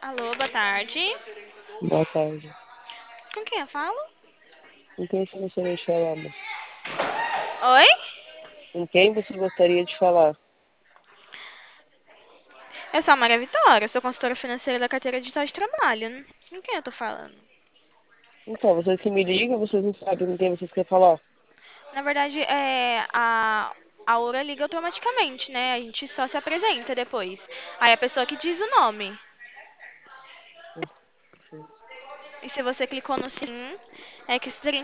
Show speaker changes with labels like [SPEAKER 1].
[SPEAKER 1] Alô, boa tarde.
[SPEAKER 2] Boa tarde.
[SPEAKER 1] Com quem eu falo?
[SPEAKER 2] Com quem você gostaria de falar, moça?
[SPEAKER 1] Oi?
[SPEAKER 2] Com quem você gostaria de falar?
[SPEAKER 1] Eu sou a Maria Vitória, sou consultora financeira da carteira digital de trabalho. Com quem eu tô falando?
[SPEAKER 2] Então, vocês que me ligam, vocês não sabem com quem vocês querem falar.
[SPEAKER 1] Na verdade, a Aura liga automaticamente, né? A gente só se apresenta depois. Aí a pessoa que diz o nome. E se você clicou no sim, é que seria